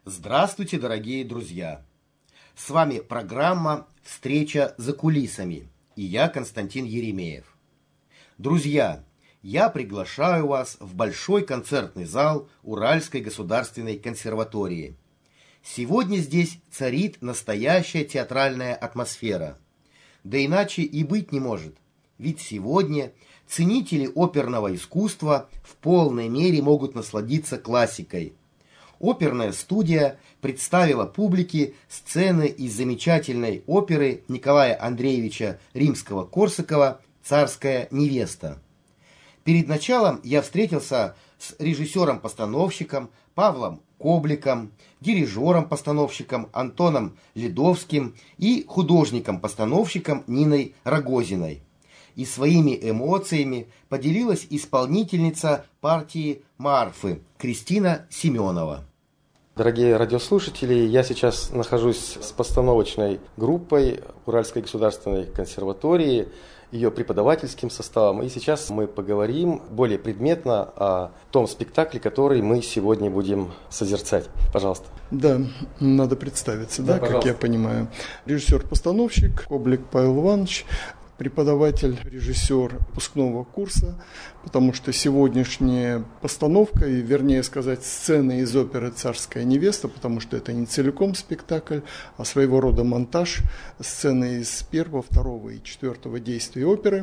Здравствуйте, дорогие друзья! С вами программа «Встреча за кулисами» и я, Константин Еремеев. Друзья, я приглашаю вас в большой концертный зал Уральской государственной консерватории. Сегодня здесь царит настоящая театральная атмосфера. Да иначе и быть не может, ведь сегодня ценители оперного искусства в полной мере могут насладиться классикой. Оперная студия представила публике сцены из замечательной оперы Николая Андреевича Римского-Корсакова «Царская невеста». Перед началом я встретился с режиссером-постановщиком Павлом Кобликом, дирижером-постановщиком Антоном Ледовским и художником-постановщиком Ниной Рогозиной. И своими эмоциями поделилась исполнительница партии Марфы Кристина Семенова. Дорогие радиослушатели, я сейчас нахожусь с постановочной группой Уральской государственной консерватории, ее преподавательским составом. И сейчас мы поговорим более предметно о том спектакле, который мы сегодня будем созерцать. Пожалуйста. Да, надо представиться, да, как я понимаю. Режиссер-постановщик Коблик Павел Иванович, преподаватель, режиссер выпускного курса, потому что сегодняшняя постановка, и вернее сказать, сцены из оперы «Царская невеста», потому что это не целиком спектакль, а своего рода монтаж сцены из первого, второго и четвертого действия оперы,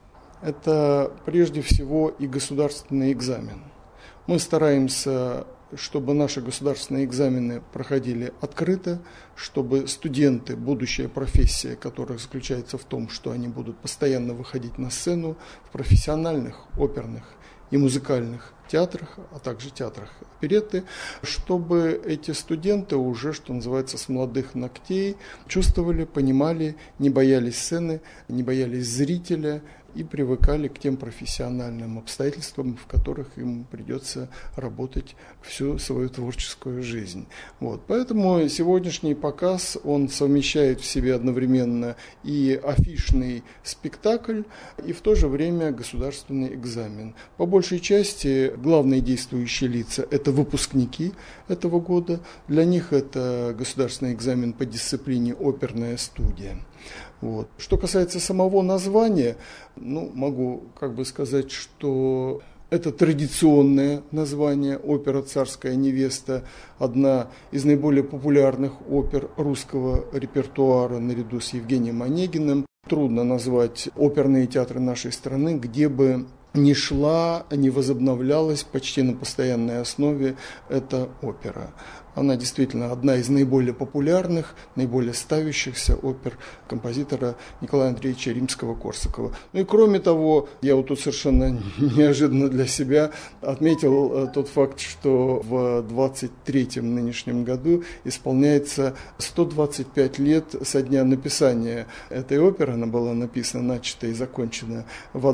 это прежде всего и государственный экзамен. Мы стараемся, чтобы наши государственные экзамены проходили открыто, чтобы студенты, будущая профессия, которая заключается в том, что они будут постоянно выходить на сцену в профессиональных, оперных и музыкальных театрах, а также театрах оперетты, чтобы эти студенты уже, что называется, с молодых ногтей чувствовали, понимали, не боялись сцены, не боялись зрителя, и привыкали к тем профессиональным обстоятельствам, в которых им придется работать всю свою творческую жизнь. Поэтому сегодняшний показ, он совмещает в себе одновременно и афишный спектакль, и в то же время государственный экзамен. По большей части главные действующие лица – это выпускники этого года. Для них это государственный экзамен по дисциплине «Оперная студия». Что касается самого названия, могу сказать, что это традиционное название «Опера «Царская невеста», одна из наиболее популярных опер русского репертуара наряду с Евгением Онегиным. Трудно назвать оперные театры нашей страны, где бы не шла, не возобновлялась почти на постоянной основе эта опера. Она действительно одна из наиболее популярных, наиболее ставящихся опер композитора Николая Андреевича Римского-Корсакова. И кроме того, я тут совершенно неожиданно для себя отметил тот факт, что в 23-м нынешнем году исполняется 125 лет со дня написания этой оперы. Она была написана, начата и закончена в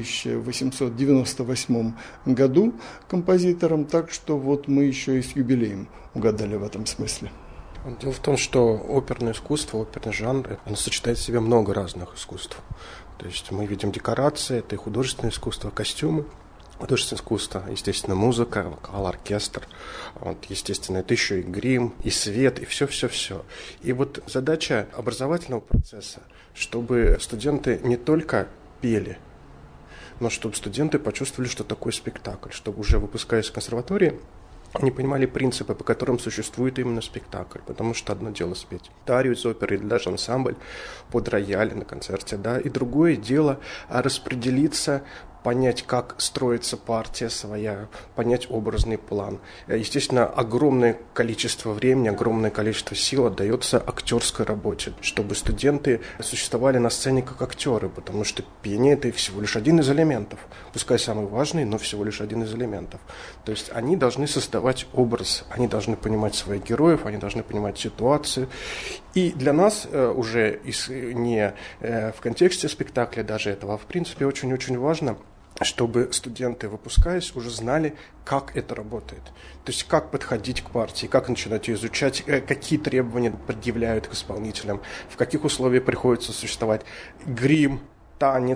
1898 году композитором, так что мы еще и с юбилеем угадали в этом смысле. Дело в том, что оперное искусство, оперный жанр, оно сочетает в себе много разных искусств. То есть мы видим декорации, это и художественное искусство, костюмы, художественное искусство, естественно, музыка, вокал, оркестр, естественно, это еще и грим, и свет, и все-все-все. И задача образовательного процесса, чтобы студенты не только пели, но чтобы студенты почувствовали, что такое спектакль, чтобы уже выпускаясь из консерватории, они понимали принципы, по которым существует именно спектакль, потому что одно дело спеть арию из оперы или даже ансамбль под рояль на концерте, и другое дело распределиться, понять, как строится партия своя, понять образный план. Естественно, огромное количество времени, огромное количество сил отдается актерской работе, чтобы студенты существовали на сцене как актеры, потому что пение – это всего лишь один из элементов, пускай самый важный, но всего лишь один из элементов. То есть они должны создавать образ, они должны понимать своих героев, они должны понимать ситуацию. И для нас уже не в контексте спектакля даже этого, а в принципе очень-очень важно, чтобы студенты, выпускаясь, уже знали, как это работает. То есть, как подходить к партии, как начинать ее изучать, какие требования предъявляют к исполнителям, в каких условиях приходится существовать грим, танец,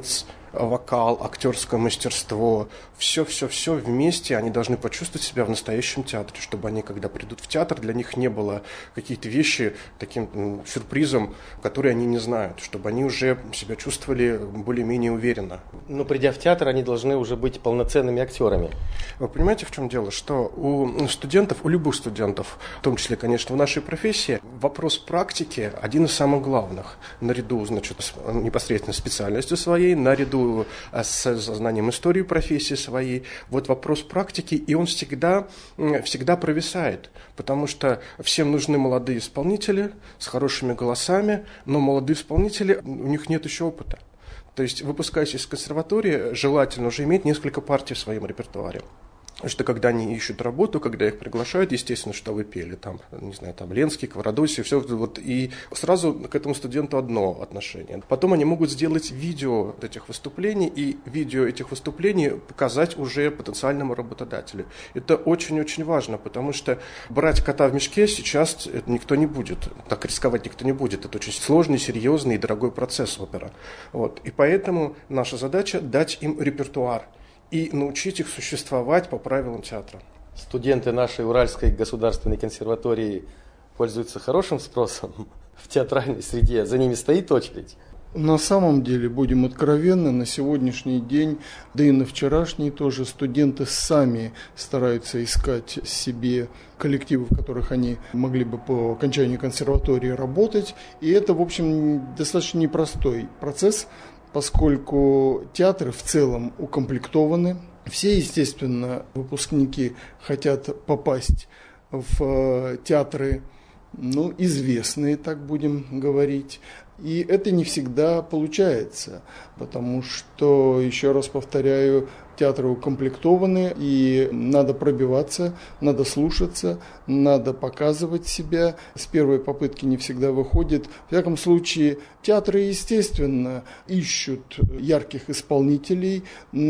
вокал, актерское мастерство, все вместе, они должны почувствовать себя в настоящем театре, чтобы они, когда придут в театр, для них не было какие-то вещи таким сюрпризом, которые они не знают, чтобы они уже себя чувствовали более-менее уверенно. Но придя в театр, они должны уже быть полноценными актерами. Вы понимаете, в чем дело? Что у студентов, у любых студентов, в том числе, конечно, в нашей профессии, вопрос практики один из самых главных. Наряду, значит, с непосредственно специальностью своей, наряду с знанием истории профессии своей. Вот вопрос практики, и он всегда провисает, потому что всем нужны молодые исполнители с хорошими голосами, но молодые исполнители, у них нет еще опыта. То есть, выпускаясь из консерватории, желательно уже иметь несколько партий в своем репертуаре. Потому что когда они ищут работу, когда их приглашают, естественно, что вы пели, там, не знаю, там Ленский, Кавародосий, все, вот, и сразу к этому студенту одно отношение. Потом они могут сделать видео этих выступлений, и видео этих выступлений показать уже потенциальному работодателю. Это очень-очень важно, потому что брать кота в мешке сейчас никто не будет, так рисковать никто не будет. Это очень сложный, серьезный и дорогой процесс опера. Вот. И поэтому наша задача дать им репертуар и научить их существовать по правилам театра. Студенты нашей Уральской государственной консерватории пользуются хорошим спросом в театральной среде, за ними стоит очередь. На самом деле, будем откровенны, на сегодняшний день, да и на вчерашний тоже, студенты сами стараются искать себе коллективы, в которых они могли бы по окончании консерватории работать. И это, в общем, достаточно непростой процесс, поскольку театры в целом укомплектованы. Все, естественно, выпускники хотят попасть в театры, известные, так будем говорить. И это не всегда получается, потому что, еще раз повторяю, театры укомплектованы, и надо пробиваться, надо слушаться, надо показывать себя. С первой попытки не всегда выходит. В всяком случае, театры, естественно, ищут ярких исполнителей,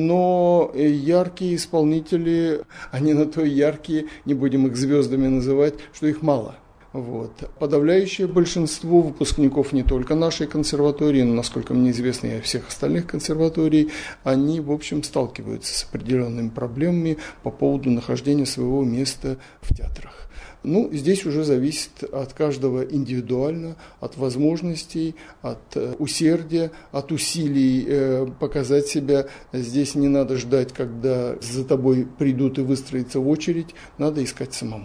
но яркие исполнители, они на то яркие, не будем их звездами называть, что их мало. Вот. Подавляющее большинство выпускников не только нашей консерватории, но, насколько мне известно, и всех остальных консерваторий, они, в общем, сталкиваются с определенными проблемами по поводу нахождения своего места в театрах. Здесь уже зависит от каждого индивидуально, от возможностей, от усердия, от усилий показать себя. Здесь не надо ждать, когда за тобой придут и выстроятся в очередь, надо искать самому.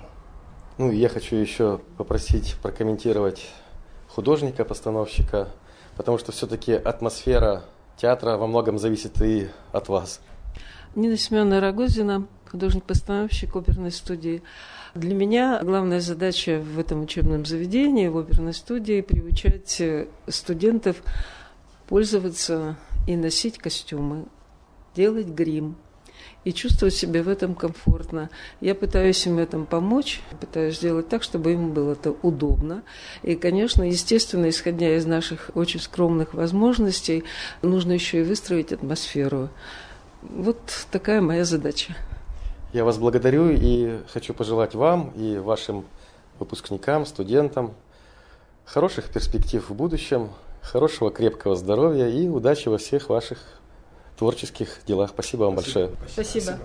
Я хочу еще попросить прокомментировать художника-постановщика, потому что все-таки атмосфера театра во многом зависит и от вас. Нина Семеновна Рогозина, художник-постановщик оперной студии. Для меня главная задача в этом учебном заведении, в оперной студии, приучать студентов пользоваться и носить костюмы, делать грим и чувствовать себя в этом комфортно. Я пытаюсь им в этом помочь, пытаюсь сделать так, чтобы им было это удобно. И, конечно, естественно, исходя из наших очень скромных возможностей, нужно еще и выстроить атмосферу. Вот такая моя задача. Я вас благодарю и хочу пожелать вам и вашим выпускникам, студентам хороших перспектив в будущем, хорошего крепкого здоровья и удачи во всех ваших творческих делах. Спасибо вам большое. Спасибо.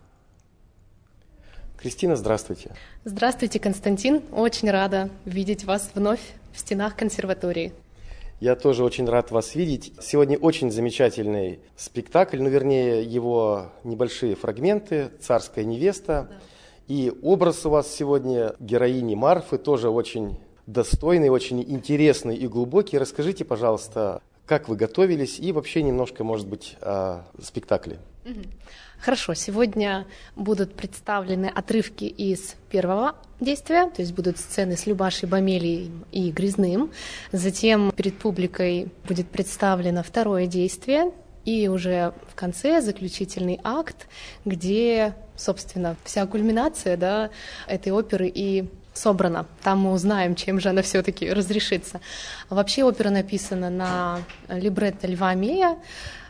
Кристина, здравствуйте. Здравствуйте, Константин. Очень рада видеть вас вновь в стенах консерватории. Я тоже очень рад вас видеть. Сегодня очень замечательный спектакль, вернее, его небольшие фрагменты «Царская невеста». Да. И образ у вас сегодня героини Марфы тоже очень достойный, очень интересный и глубокий. Расскажите, пожалуйста, как вы готовились и вообще немножко, может быть, о спектакле. Хорошо, сегодня будут представлены отрывки из первого действия, то есть будут сцены с Любашей, Бомелией и Грязным. Затем перед публикой будет представлено второе действие, и уже в конце заключительный акт, где, собственно, вся кульминация этой оперы и собрана. Там мы узнаем, чем же она все-таки разрешится. Вообще опера написана на либретто Льва Мея,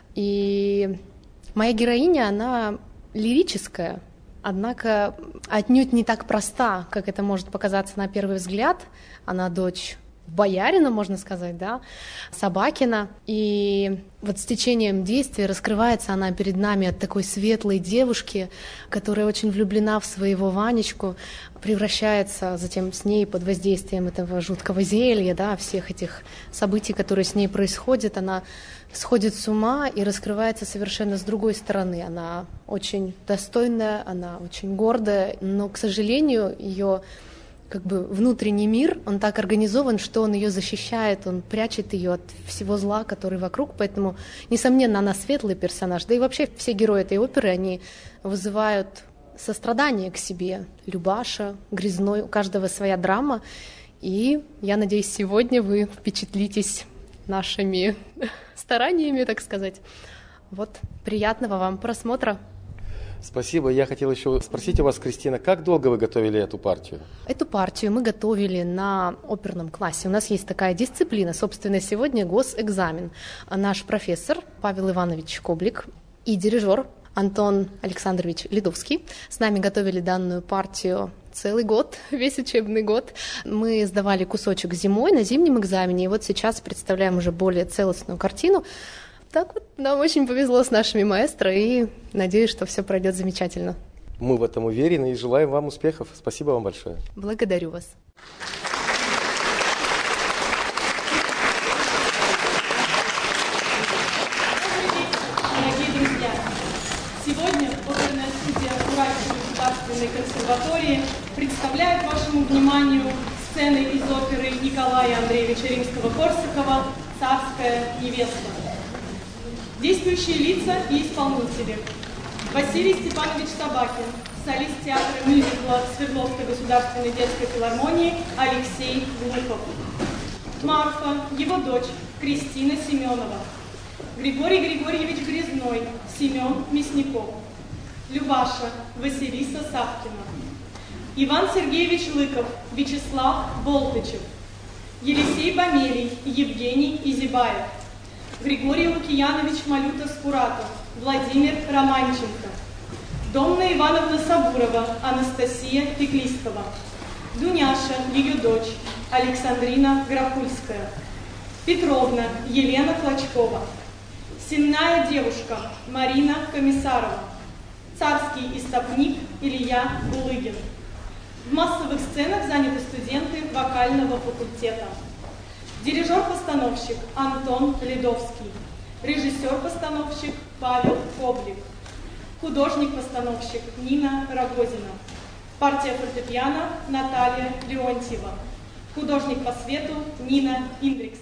и моя героиня, она лирическая, однако отнюдь не так проста, как это может показаться на первый взгляд. Она дочь боярина, можно сказать, да, Собакина. И вот с течением действия раскрывается она перед нами от такой светлой девушки, которая очень влюблена в своего Ванечку, превращается затем с ней под воздействием этого жуткого зелья, да, всех этих событий, которые с ней происходят, она сходит с ума и раскрывается совершенно с другой стороны. Она очень достойная, она очень гордая, но, к сожалению, ее как бы внутренний мир, он так организован, что он ее защищает, он прячет ее от всего зла, который вокруг, поэтому, несомненно, она светлый персонаж, да и вообще все герои этой оперы, они вызывают сострадание к себе. Любаша, Грязной, у каждого своя драма, и я надеюсь, сегодня вы впечатлитесь нашими стараниями, так сказать. Вот, приятного вам просмотра. Спасибо. Я хотел еще спросить у вас, Кристина, как долго вы готовили эту партию? Эту партию мы готовили на оперном классе. У нас есть такая дисциплина, собственно, сегодня госэкзамен. Наш профессор Павел Иванович Коблик и дирижер Антон Александрович Ледовский с нами готовили данную партию целый год, весь учебный год. Мы сдавали кусочек зимой на зимнем экзамене, и вот сейчас представляем уже более целостную картину. Так вот, нам очень повезло с нашими маэстро, и надеюсь, что все пройдет замечательно. Мы в этом уверены и желаем вам успехов. Спасибо вам большое. Благодарю вас. Дорогие друзья, сегодня оперная студия Уральской государственной консерватории представляет вашему вниманию сцены из оперы Николая Андреевича Римского-Корсакова «Царская невеста». Действующие лица и исполнители. Василий Степанович Собакин, солист театра мюзикла Свердловской государственной детской филармонии Алексей Глухов. Марфа, его дочь, Кристина Семенова. Григорий Григорьевич Грязной, Семен Мясников. Любаша, Василиса Савкина. Иван Сергеевич Лыков, Вячеслав Болтычев. Елисей Бомелий, Евгений Изибаев. Григорий Лукьянович Малюта-Скуратов, Владимир Романченко. Домна Ивановна Сабурова, Анастасия Пеклистова. Дуняша, ее дочь, Александрина Грохульская. Петровна, Елена Клочкова. Сенная девушка, Марина Комиссарова. Царский истопник, Илья Булыгин. В массовых сценах заняты студенты вокального факультета. Дирижер-постановщик Антон Ледовский. Режиссер-постановщик Павел Коблик. Художник-постановщик Нина Рогозина. Партия фортепиано Наталья Леонтьева. Художник по свету Нина Индриксон.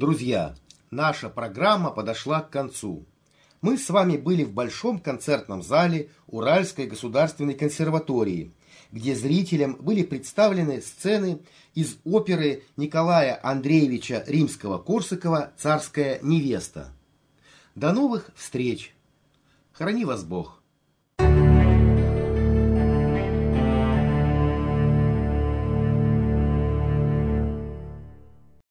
Друзья, наша программа подошла к концу. Мы с вами были в Большом концертном зале Уральской государственной консерватории, где зрителям были представлены сцены из оперы Николая Андреевича Римского-Корсакова «Царская невеста». До новых встреч! Храни вас Бог!